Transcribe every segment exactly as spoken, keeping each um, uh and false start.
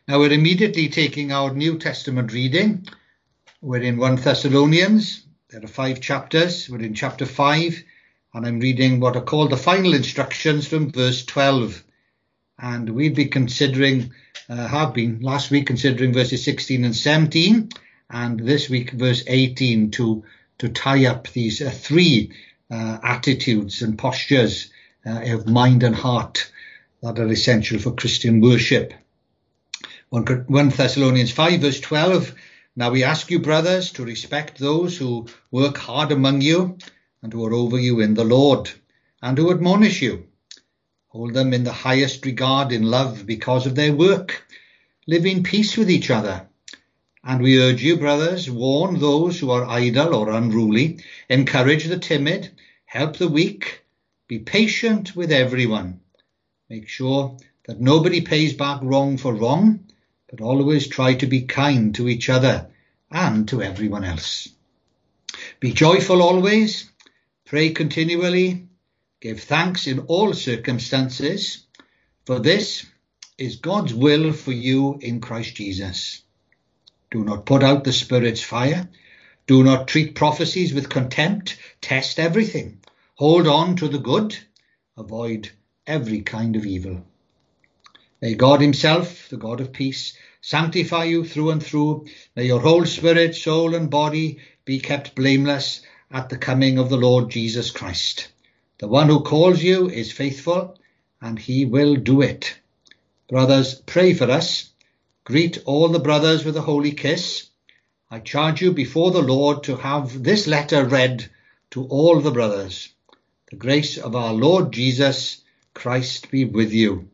Now we're immediately taking our New Testament reading. We're in First Thessalonians. There are five chapters. We're in chapter five, and I'm reading what are called the final instructions from verse twelve. And we'll be considering, uh, have been last week considering verses sixteen and seventeen, and this week verse eighteen to, to tie up these uh, three uh, attitudes and postures uh, of mind and heart that are essential for Christian worship. First Thessalonians five verse twelve, now we ask you, brothers, to respect those who work hard among you and who are over you in the Lord, and who admonish you. Hold them in the highest regard in love because of their work. Live in peace with each other. And we urge you, brothers, warn those who are idle or unruly, encourage the timid, help the weak, be patient with everyone. Make sure that nobody pays back wrong for wrong, but always try to be kind to each other and to everyone else. Be joyful always, pray continually, give thanks in all circumstances, for this is God's will for you in Christ Jesus. Do not put out the Spirit's fire. Do not treat prophecies with contempt. Test everything. Hold on to the good. Avoid every kind of evil. May God himself, the God of peace, sanctify you through and through. May your whole spirit, soul and body be kept blameless at the coming of the Lord Jesus Christ. The one who calls you is faithful, and he will do it. Brothers, pray for us. Greet all the brothers with a holy kiss. I charge you before the Lord to have this letter read to all the brothers. The grace of our Lord Jesus Christ be with you.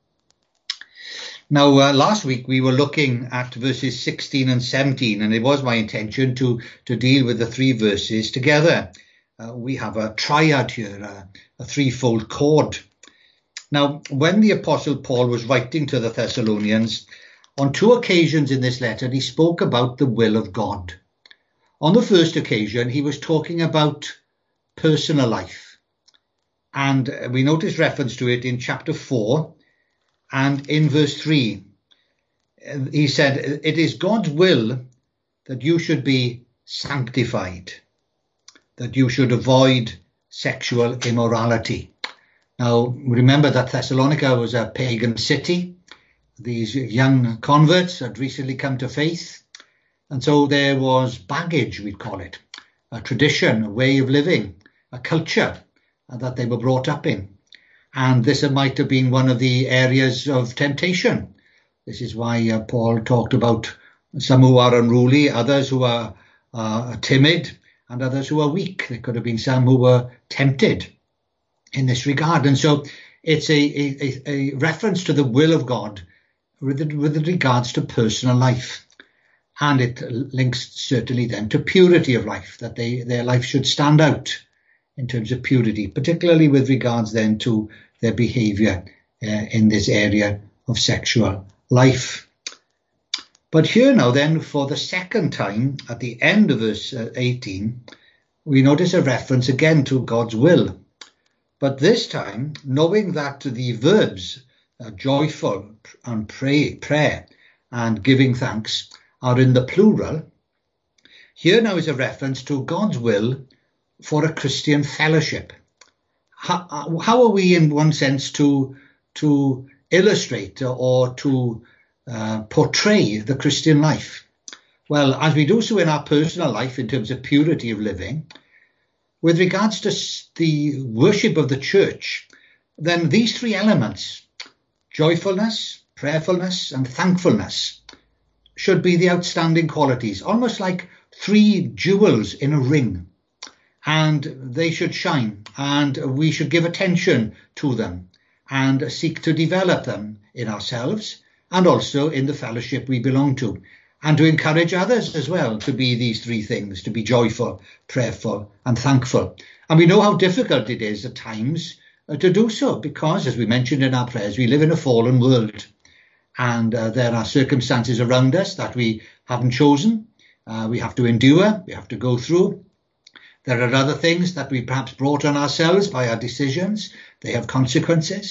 Now, uh, last week we were looking at verses sixteen and seventeen, and it was my intention to, to deal with the three verses together. Uh, we have a triad here, a, a threefold chord. Now, when the Apostle Paul was writing to the Thessalonians, on two occasions in this letter, he spoke about the will of God. On the first occasion, he was talking about personal life. And we notice reference to it in chapter four. And in verse three, he said, it is God's will that you should be sanctified, that you should avoid sexual immorality. Now, remember that Thessalonica was a pagan city. These young converts had recently come to faith. And so there was baggage, we'd call it, a tradition, a way of living, a culture that they were brought up in. And this might have been one of the areas of temptation. This is why uh, Paul talked about some who are unruly, others who are uh, timid, and others who are weak. There could have been some who were tempted in this regard. And so it's a, a, a reference to the will of God with, with regards to personal life. And it links certainly then to purity of life, that they, their life should stand out in terms of purity, particularly with regards then to their behaviour uh, in this area of sexual life. But here now then, for the second time, at the end of verse eighteen, we notice a reference again to God's will. But this time, knowing that the verbs uh, joyful and pray, prayer and giving thanks are in the plural, here now is a reference to God's will for a Christian fellowship. How, how are we in one sense to, to illustrate or to uh, portray the Christian life? Well, as we do so in our personal life in terms of purity of living, with regards to the worship of the church, then these three elements, joyfulness, prayerfulness and thankfulness, should be the outstanding qualities, almost like three jewels in a ring. And they should shine, and we should give attention to them and seek to develop them in ourselves and also in the fellowship we belong to, and to encourage others as well to be these three things, to be joyful, prayerful and thankful. And we know how difficult it is at times uh, to do so, because, as we mentioned in our prayers, we live in a fallen world, and uh, there are circumstances around us that we haven't chosen. Uh, we have to endure, we have to go through. There are other things that we perhaps brought on ourselves by our decisions. They have consequences.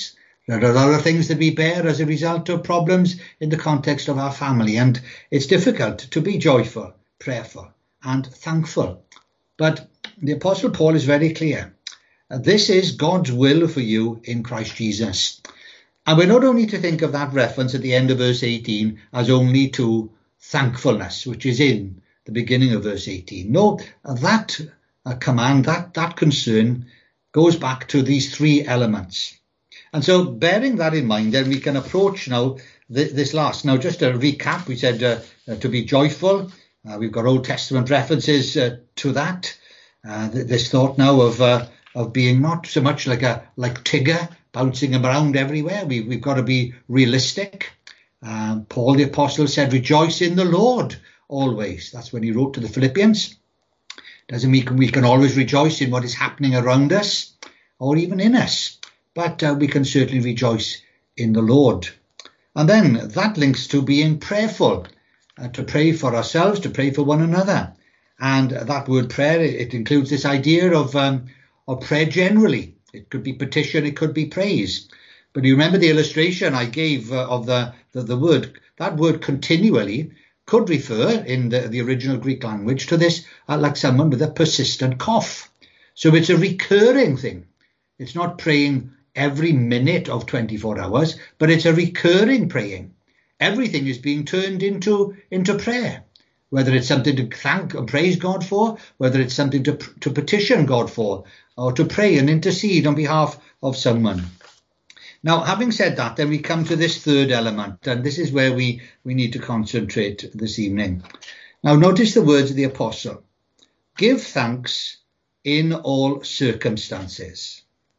There are other things that we bear as a result of problems in the context of our family, and it's difficult to be joyful, prayerful, and thankful. But the Apostle Paul is very clear. This is God's will for you in Christ Jesus. And we're not only to think of that reference at the end of verse eighteen as only to thankfulness, which is in the beginning of verse eighteen. No, that uh, command, that, that concern goes back to these three elements. And so bearing that in mind, then we can approach now th- this last. Now, just a recap, we said uh, uh, to be joyful. Uh, we've got Old Testament references uh, to that. Uh, th- this thought now of uh, of being not so much like a like Tigger, bouncing around everywhere. We, we've got to be realistic. Uh, Paul the Apostle said, rejoice in the Lord always. That's when he wrote to the Philippians. Doesn't mean we can always rejoice in what is happening around us or even in us. But uh, we can certainly rejoice in the Lord. And then that links to being prayerful, uh, to pray for ourselves, to pray for one another. And that word prayer, it includes this idea of, um, of prayer generally. It could be petition, it could be praise. But you remember the illustration I gave uh, of the, the, the word, that word continually could refer in the, the original Greek language to this, uh, like someone with a persistent cough. So it's a recurring thing. It's not praying every minute of twenty-four hours, but it's a recurring praying. Everything is being turned into, into prayer, whether it's something to thank and praise God for, whether it's something to, to petition God for, or to pray and intercede on behalf of someone. Now, having said that, then we come to this third element, and this is where we, we need to concentrate this evening. Now, notice the words of the apostle. Give thanks in all circumstances.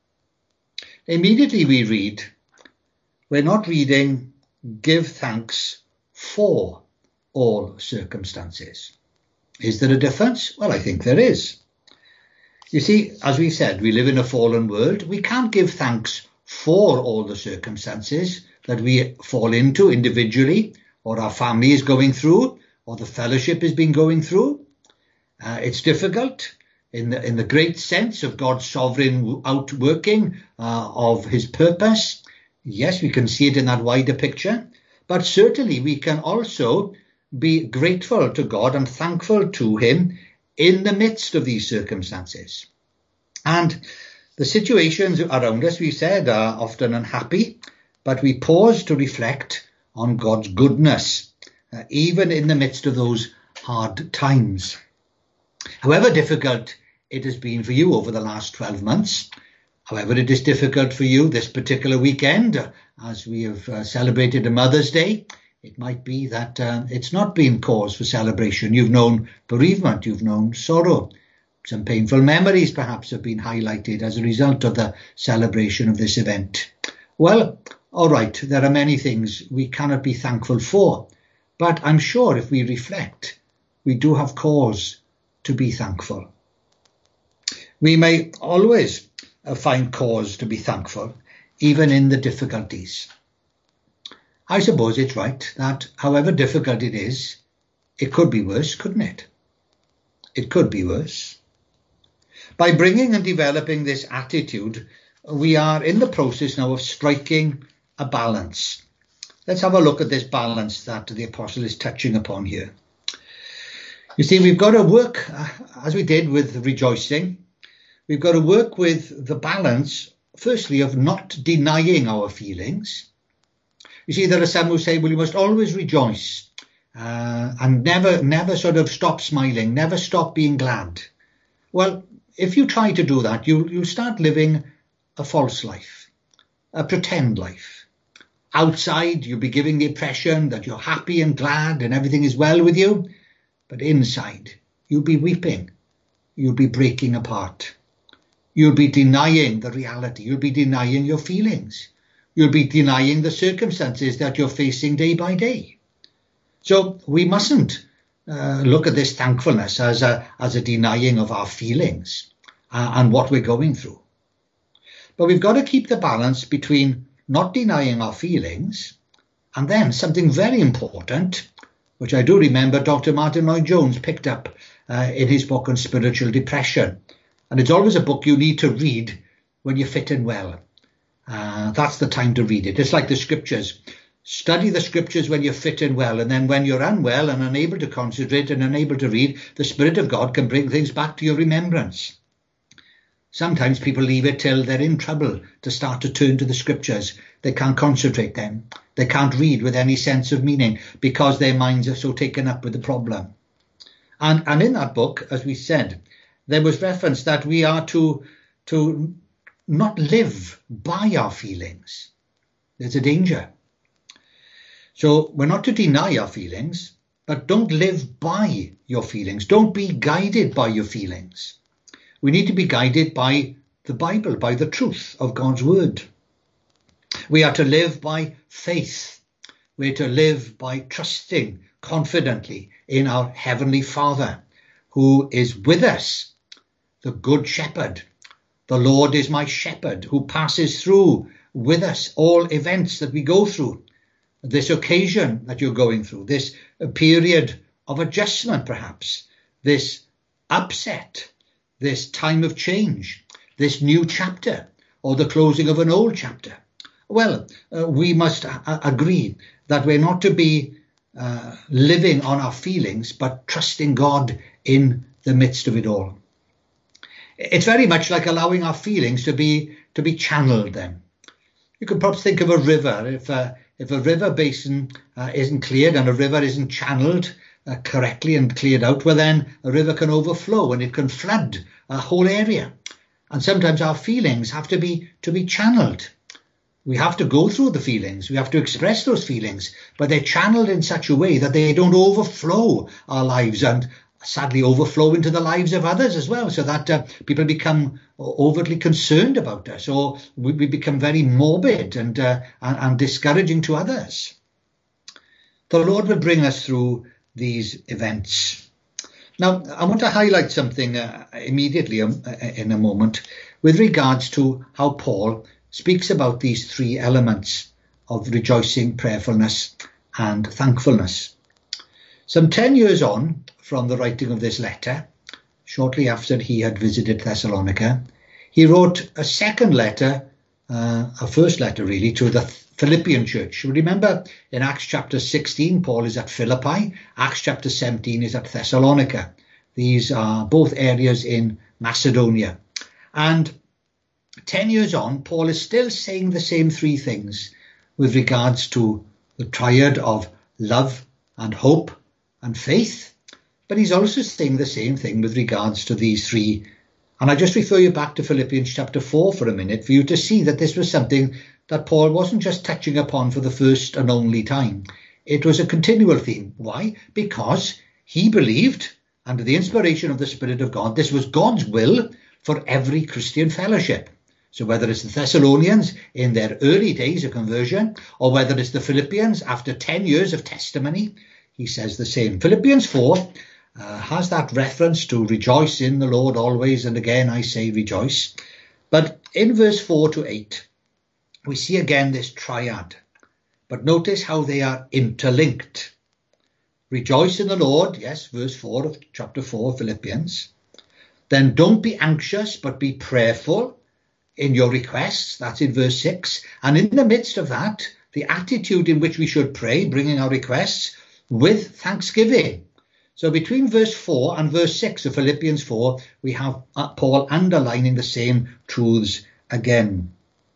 Immediately we read, we're not reading give thanks for all circumstances. Is there a difference? Well, I think there is. You see, as we said, we live in a fallen world. We can't give thanks for all the circumstances that we fall into individually, or our family is going through, or the fellowship has been going through. Uh, it's difficult. In the, in the great sense of God's sovereign outworking uh, of his purpose. Yes, we can see it in that wider picture, but certainly we can also be grateful to God and thankful to him in the midst of these circumstances. And the situations around us, we said, are often unhappy, but we pause to reflect on God's goodness, uh, even in the midst of those hard times. However difficult it has been for you over the last twelve months. However, it is difficult for you this particular weekend, as we have uh, celebrated a Mother's Day. It might be that uh, it's not been cause for celebration. You've known bereavement, you've known sorrow. Some painful memories perhaps have been highlighted as a result of the celebration of this event. Well, all right, there are many things we cannot be thankful for, but I'm sure if we reflect, we do have cause to be thankful. We may always find cause to be thankful, even in the difficulties. I suppose it's right that however difficult it is, it could be worse, couldn't it? It could be worse. By bringing and developing this attitude, we are in the process now of striking a balance. Let's have a look at this balance that the apostle is touching upon here. You see, we've got to work, uh, as we did with rejoicing, we've got to work with the balance, firstly, of not denying our feelings. You see, there are some who say, well, you must always rejoice uh, and never, never sort of stop smiling, never stop being glad. Well, if you try to do that, you, you'll start living a false life, a pretend life. Outside, you'll be giving the impression that you're happy and glad and everything is well with you. But inside, you'll be weeping. You'll be breaking apart. You'll be denying the reality. You'll be denying your feelings. You'll be denying the circumstances that you're facing day by day. So we mustn't uh, look at this thankfulness as a, as a denying of our feelings uh, and what we're going through. But we've got to keep the balance between not denying our feelings and then something very important, which I do remember Doctor Martin Lloyd-Jones picked up uh, in his book on spiritual depression. And it's always a book you need to read when you're fit and well. uh, that's the time to read it. It's like the scriptures. Study the scriptures when you're fit and well, and then when you're unwell and unable to concentrate and unable to read, the Spirit of God can bring things back to your remembrance. Sometimes people leave it till they're in trouble to start to turn to the scriptures. They can't concentrate then. They can't read with any sense of meaning because their minds are so taken up with the problem. And, and in that book, as we said, there was reference that we are to, to not live by our feelings. There's a danger. So we're not to deny our feelings, but don't live by your feelings. Don't be guided by your feelings. We need to be guided by the Bible, by the truth of God's word. We are to live by faith. We're to live by trusting confidently in our Heavenly Father, who is with us, the Good Shepherd. The Lord is my shepherd, who passes through with us all events that we go through. This occasion that you're going through, this period of adjustment perhaps, this upset, this time of change, this new chapter, or the closing of an old chapter. Well, uh, we must a- agree that we're not to be uh, living on our feelings, but trusting God in the midst of it all. It's very much like allowing our feelings to be to be channeled then. You can perhaps think of a river. If a, if a river basin uh, isn't cleared and a river isn't channeled uh, correctly and cleared out, well then a river can overflow and it can flood a whole area. And sometimes our feelings have to be to be channeled. We have to go through the feelings. We have to express those feelings, but they're channeled in such a way that they don't overflow our lives and sadly overflow into the lives of others as well, so that uh, people become overtly concerned about us, or we, we become very morbid and, uh, and, and discouraging to others. The Lord will bring us through these events. Now, I want to highlight something uh, immediately um, in a moment with regards to how Paul speaks about these three elements of rejoicing, prayerfulness, and thankfulness. Some ten years on from the writing of this letter, shortly after he had visited Thessalonica, he wrote a second letter, uh, a first letter really, to the Philippian church. Remember, in Acts chapter sixteen, Paul is at Philippi. Acts chapter seventeen is at Thessalonica. These are both areas in Macedonia. And ten years on, Paul is still saying the same three things with regards to the triad of love and hope and faith. But he's also saying the same thing with regards to these three. And I just refer you back to Philippians chapter four for a minute for you to see that this was something that Paul wasn't just touching upon for the first and only time. It was a continual theme. Why? Because he believed, under the inspiration of the Spirit of God, this was God's will for every Christian fellowship. So whether it's the Thessalonians in their early days of conversion, or whether it's the Philippians after ten years of testimony, he says the same. Philippians four uh, has that reference to rejoice in the Lord always, and again I say rejoice. But in verse four to eight, we see again this triad. But notice how they are interlinked. Rejoice in the Lord, yes, verse four of chapter four, Philippians. Then don't be anxious, but be prayerful in your requests. That's in verse six. And in the midst of that, the attitude in which we should pray, bringing our requests with thanksgiving. So between verse four and verse six of Philippians four, we have Paul underlining the same truths again.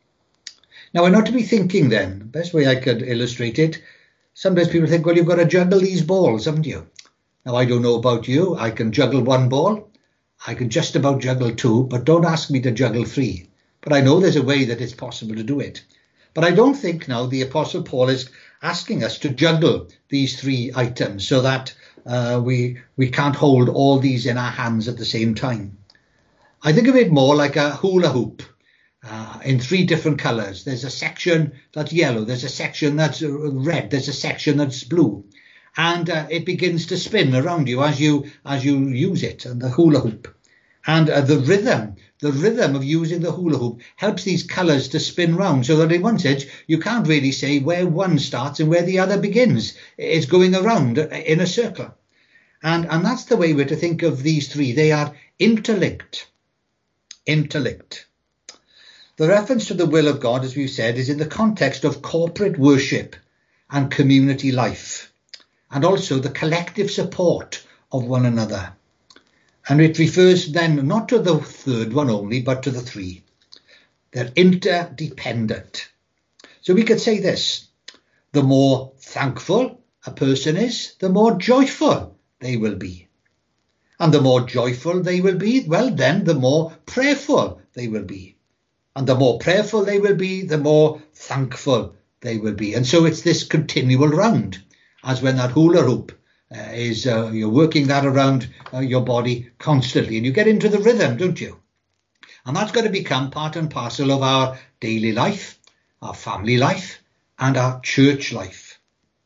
Now, we're not to be thinking then, the best way I could illustrate it, sometimes people think, well, you've got to juggle these balls, haven't you? Now, I don't know about you. I can juggle one ball. I can just about juggle two, but don't ask me to juggle three. But I know there's a way that it's possible to do it. But I don't think now the Apostle Paul is asking us to juggle these three items so that uh, we we can't hold all these in our hands at the same time. I think of it more like a hula hoop uh, in three different colours. There's a section that's yellow, there's a section that's red, there's a section that's blue. And uh, it begins to spin around you as you as you use it, and the hula hoop. And uh, the rhythm, the rhythm of using the hula hoop helps these colours to spin round, so that in one sense you can't really say where one starts and where the other begins. It's going around in a circle. And, and that's the way we're to think of these three. They are interlinked. Interlinked. The reference to the will of God, as we've said, is in the context of corporate worship and community life, and also the collective support of one another. And it refers then not to the third one only, but to the three. They're interdependent. So we could say this: the more thankful a person is, the more joyful they will be. And the more joyful they will be, well then, the more prayerful they will be. And the more prayerful they will be, the more thankful they will be. And so it's this continual round, as when that hula hoop uh, is, uh, you're working that around uh, your body constantly, and you get into the rhythm, don't you? And that's got to become part and parcel of our daily life, our family life, and our church life.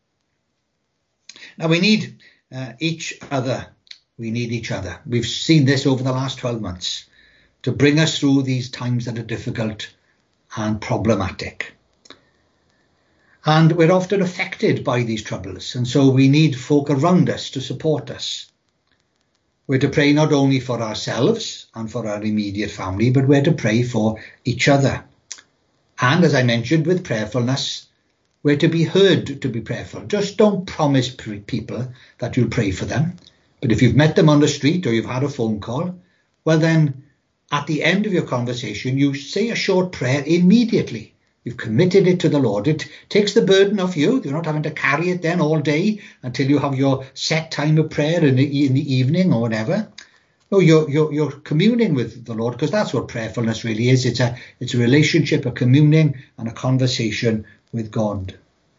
Now we need uh, each other. We need each other. We've seen this over the last twelve months to bring us through these times that are difficult and problematic. And we're often affected by these troubles, and so we need folk around us to support us. We're to pray not only for ourselves and for our immediate family, but we're to pray for each other. And as I mentioned, with prayerfulness, we're to be heard to be prayerful. Just don't promise people that you'll pray for them. But if you've met them on the street or you've had a phone call, well then, at the end of your conversation, you say a short prayer immediately. You've committed it to the Lord. It takes the burden off you. You're not having to carry it then all day until you have your set time of prayer in the, in the evening or whatever. No, you're, you're, you're communing with the Lord, because that's what prayerfulness really is. It's a, it's a relationship, a communing and a conversation with God.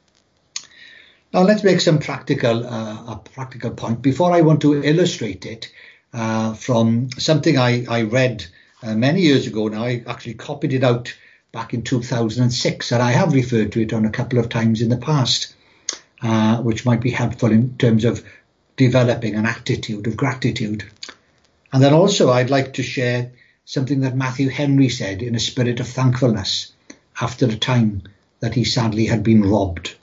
Now let's make some practical, uh, a practical point before I want to illustrate it uh, from something I, I read uh, many years ago now. I actually copied it out back in two thousand six, and I have referred to it on a couple of times in the past, uh, which might be helpful in terms of developing an attitude of gratitude. And then also I'd like to share something that Matthew Henry said in a spirit of thankfulness after a time that he sadly had been robbed.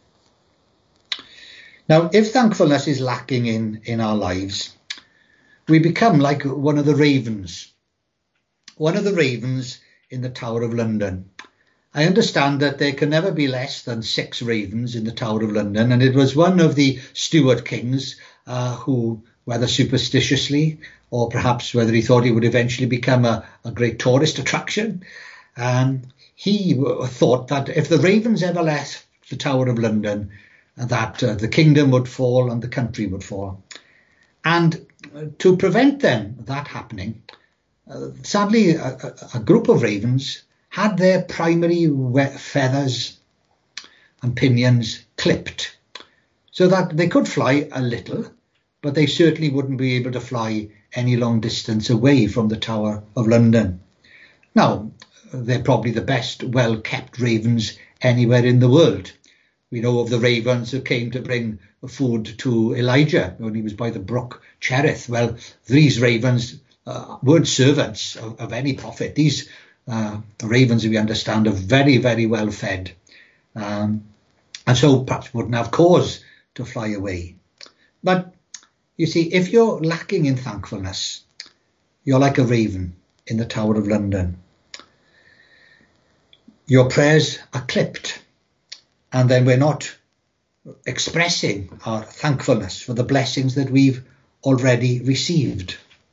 Now, if thankfulness is lacking in, in our lives, we become like one of the ravens. One of the ravens in the Tower of London. I understand that there can never be less than six ravens in the Tower of London, and it was one of the Stuart kings uh, who, whether superstitiously or perhaps whether he thought he would eventually become a, a great tourist attraction, um, he thought that if the ravens ever left the Tower of London, that uh, the kingdom would fall and the country would fall. And uh, to prevent then that happening, uh, sadly a, a, a group of ravens had their primary feathers and pinions clipped so that they could fly a little, but they certainly wouldn't be able to fly any long distance away from the Tower of London. Now, they're probably the best well-kept ravens anywhere in the world. We know of the ravens who came to bring food to Elijah when he was by the brook Cherith. Well, these ravens uh, weren't servants of, of any prophet. These uh, ravens, we understand, are very, very well fed. Um, and so perhaps wouldn't have cause to fly away. But you see, if you're lacking in thankfulness, you're like a raven in the Tower of London. Your prayers are clipped. And then we're not expressing our thankfulness for the blessings that we've already received.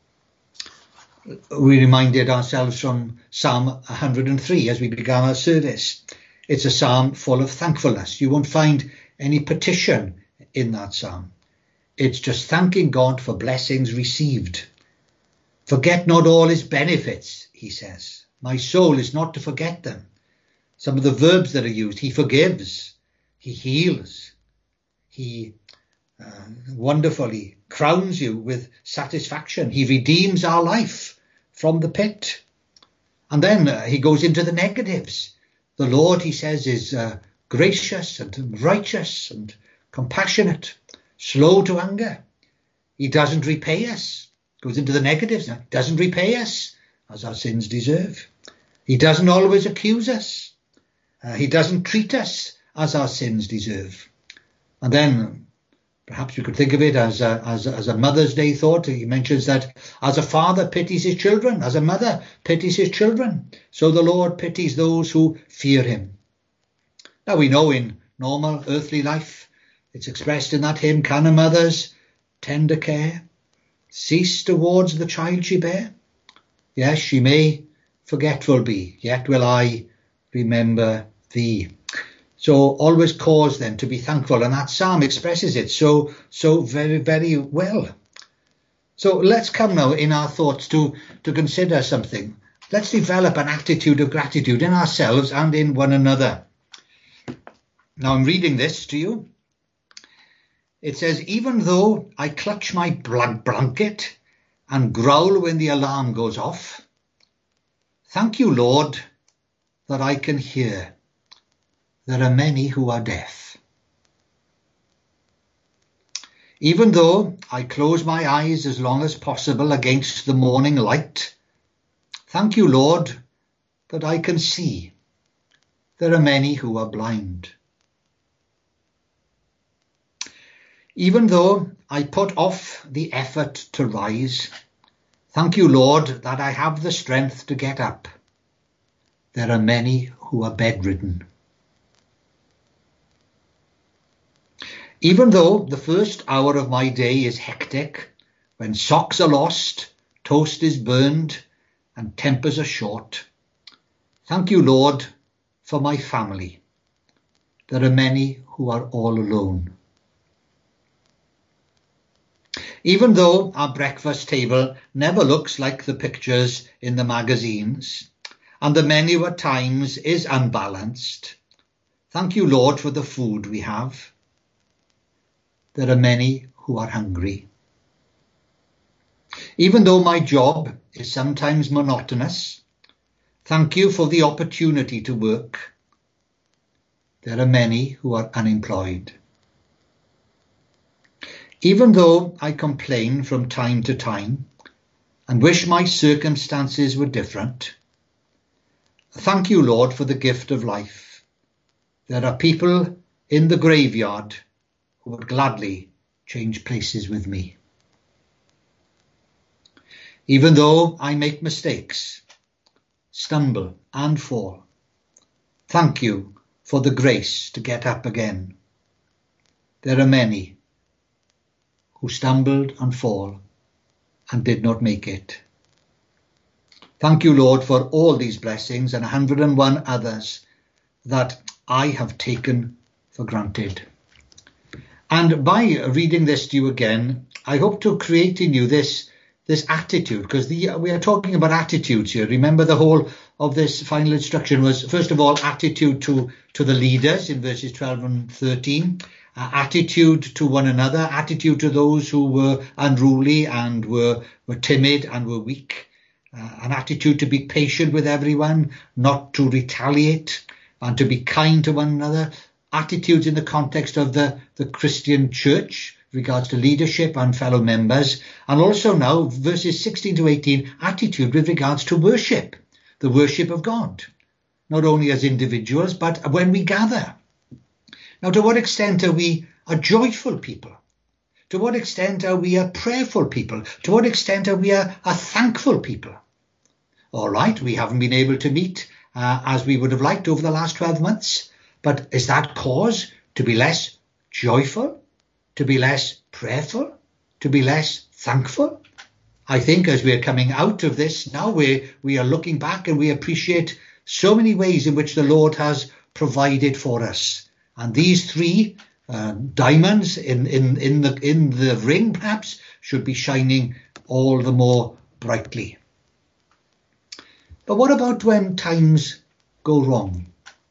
We reminded ourselves from Psalm one hundred three as we began our service. It's a psalm full of thankfulness. You won't find any petition in that psalm. It's just thanking God for blessings received. Forget not all his benefits, he says. My soul is not to forget them. Some of the verbs that are used: he forgives, he heals, he uh, wonderfully crowns you with satisfaction, he redeems our life from the pit. And then uh, he goes into the negatives. The Lord, he says, is uh, gracious and righteous and compassionate, slow to anger. He doesn't repay us. Goes into the negatives now. Doesn't repay us as our sins deserve. He doesn't always accuse us. Uh, he doesn't treat us as our sins deserve. And then Perhaps we could think of it as a, as, a, as a Mother's Day thought. He mentions that as a father pities his children, as a mother pities his children, so the Lord pities those who fear him. Now we know in normal earthly life, it's expressed in that hymn, can a mother's tender care cease towards the child she bare? Yes, she may forgetful be, yet will I remember thee. So always cause then to be thankful, and that psalm expresses it so so very, very well. So let's come now in our thoughts to, to consider something. Let's develop an attitude of gratitude in ourselves and in one another. Now I'm reading this to you. It says, even though I clutch my blanket and growl when the alarm goes off, thank you, Lord, that I can hear. There are many who are deaf. Even though I close my eyes as long as possible against the morning light, thank you, Lord, that I can see. There are many who are blind. Even though I put off the effort to rise, thank you, Lord, that I have the strength to get up. There are many who are bedridden. Even though the first hour of my day is hectic, when socks are lost, toast is burned, and tempers are short, thank you, Lord, for my family. There are many who are all alone. Even though our breakfast table never looks like the pictures in the magazines, and the menu at times is unbalanced, thank you, Lord, for the food we have. There are many who are hungry. Even though my job is sometimes monotonous, thank you for the opportunity to work. There are many who are unemployed. Even though I complain from time to time and wish my circumstances were different, thank you, Lord, for the gift of life. There are people in the graveyard who would gladly change places with me. Even though I make mistakes, stumble and fall, thank you for the grace to get up again. There are many who stumbled and fall and did not make it. Thank you, Lord, for all these blessings and a hundred and one others that I have taken for granted. And by reading this to you again, I hope to create in you this, this attitude, because the, we are talking about attitudes here. Remember, the whole of this final instruction was, first of all, attitude to, to the leaders in verses twelve and thirteen, uh, attitude to one another, attitude to those who were unruly and were, were timid and were weak, uh, an attitude to be patient with everyone, not to retaliate, and to be kind to one another. Attitudes in the context of the, the Christian church, regards to leadership and fellow members, and also now verses sixteen to eighteen, attitude with regards to worship, the worship of God, not only as individuals, but when we gather. Now, to what extent are we a joyful people? To what extent are we a prayerful people? To what extent are we a, a thankful people? All right, we haven't been able to meet uh, as we would have liked over the last twelve months. But is that cause to be less joyful, to be less prayerful, to be less thankful? I think as we're coming out of this now, we we are looking back and we appreciate so many ways in which the Lord has provided for us. And these three uh, diamonds in, in, in, the, in the ring, perhaps, should be shining all the more brightly. But what about when times go wrong?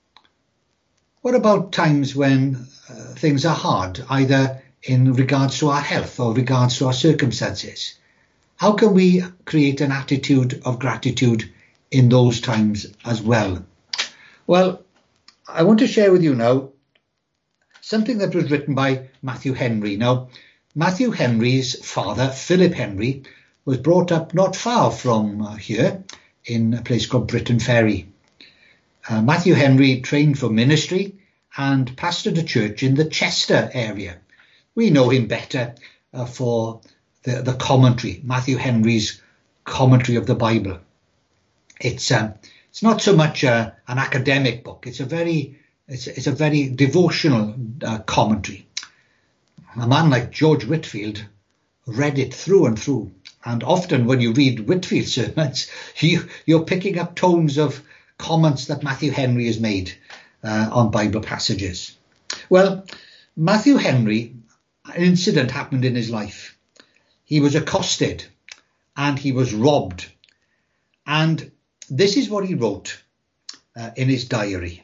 What about times when uh, things are hard, either in regards to our health or regards to our circumstances? How can we create an attitude of gratitude in those times as well? Well, I want to share with you now something that was written by Matthew Henry. Now, Matthew Henry's father, Philip Henry, was brought up not far from uh, here in a place called Britton Ferry. Uh, Matthew Henry trained for ministry and pastored a church in the Chester area. we know him better uh, for the, the commentary, Matthew Henry's commentary of the Bible. It's um, it's not so much uh, an academic book. It's a very it's, it's a very devotional uh, commentary. A man like George Whitefield read it through and through. And often when you read Whitefield sermons, you, you're picking up tones of comments that Matthew Henry has made uh, on Bible passages. Well, Matthew Henry, an incident happened in his life. He was accosted and he was robbed. And this is what he wrote uh, in his diary.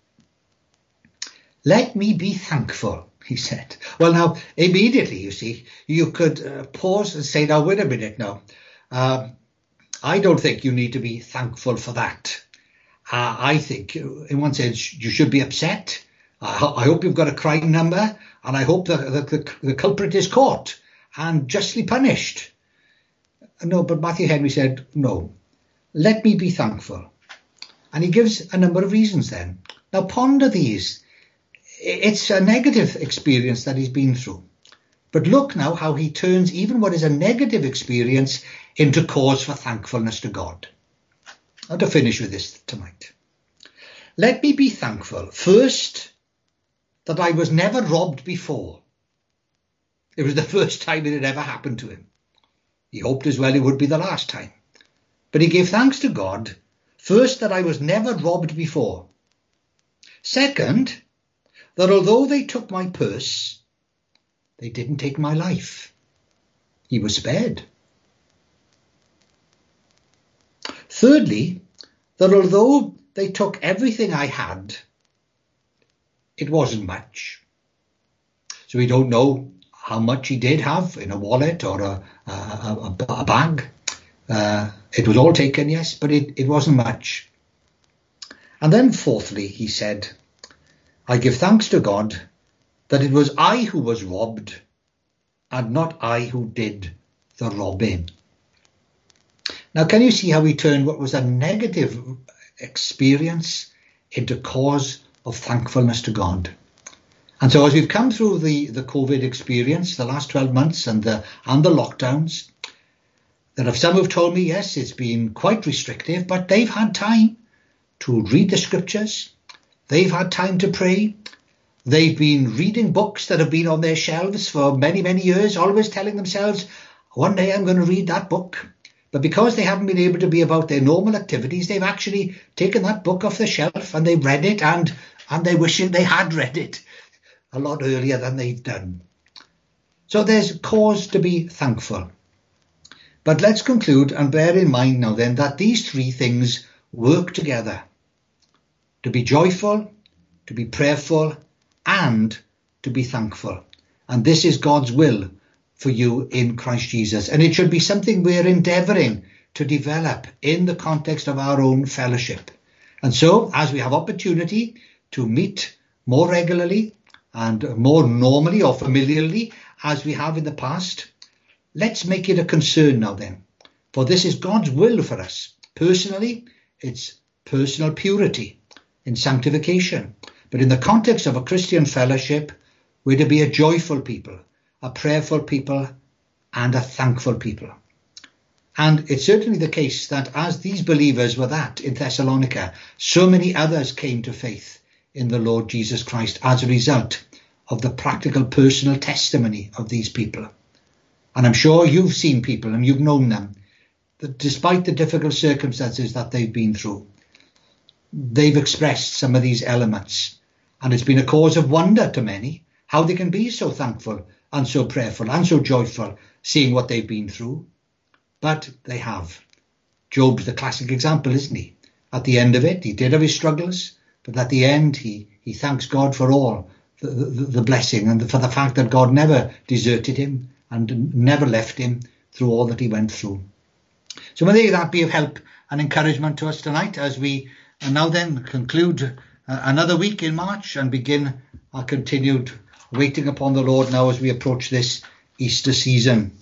"Let me be thankful," he said. Well, now, immediately, you see, you could uh, pause and say, now, wait a minute now. Uh, I don't think you need to be thankful for that. Uh, I think, in one sense, you should be upset. Uh, I hope you've got a crime number, and I hope that the, the, the culprit is caught and justly punished. No, but Matthew Henry said, no, let me be thankful. And he gives a number of reasons then. Now, ponder these. It's a negative experience that he's been through. But look now how he turns even what is a negative experience into cause for thankfulness to God. Now to finish with this tonight. Let me be thankful, first, that I was never robbed before. It was the first time it had ever happened to him. He hoped as well it would be the last time. But he gave thanks to God, first, that I was never robbed before. Second, that although they took my purse, they didn't take my life. He was spared. Thirdly, that although they took everything I had, it wasn't much. So we don't know how much he did have in a wallet or a, a, a, a bag. Uh, it was all taken, yes, but it, it wasn't much. And then fourthly, he said, I give thanks to God that it was I who was robbed and not I who did the robbing. Now, can you see how he turned what was a negative experience into cause of thankfulness to God? And so as we've come through the, the COVID experience, the last twelve months and the, and the lockdowns, there are some who've told me, yes, it's been quite restrictive, but they've had time to read the scriptures. They've had time to pray. They've been reading books that have been on their shelves for many, many years, always telling themselves, one day I'm going to read that book. But because they haven't been able to be about their normal activities, they've actually taken that book off the shelf and they've read it, and, and they're wishing they had read it a lot earlier than they've done. So there's cause to be thankful. But let's conclude and bear in mind now then that these three things work together. To be joyful, to be prayerful, and to be thankful. And this is God's will for you in Christ Jesus. And it should be something we're endeavouring to develop in the context of our own fellowship. And so, as we have opportunity to meet more regularly and more normally or familiarly as we have in the past, let's make it a concern now then. For this is God's will for us. Personally, it's personal purity in sanctification. But in the context of a Christian fellowship, we're to be a joyful people, a prayerful people, and a thankful people. And it's certainly the case that as these believers were that in Thessalonica, so many others came to faith in the Lord Jesus Christ as a result of the practical personal testimony of these people. And I'm sure you've seen people and you've known them, that despite the difficult circumstances that they've been through, they've expressed some of these elements. And it's been a cause of wonder to many how they can be so thankful and so prayerful and so joyful, seeing what they've been through. But they have. Job's the classic example, isn't he? At the end of it, he did have his struggles, but at the end, he, he thanks God for all the, the, the blessing and for the fact that God never deserted him and never left him through all that he went through. So may that be of help and encouragement to us tonight as we now then conclude uh, another week in March and begin our continued waiting upon the Lord now as we approach this Easter season.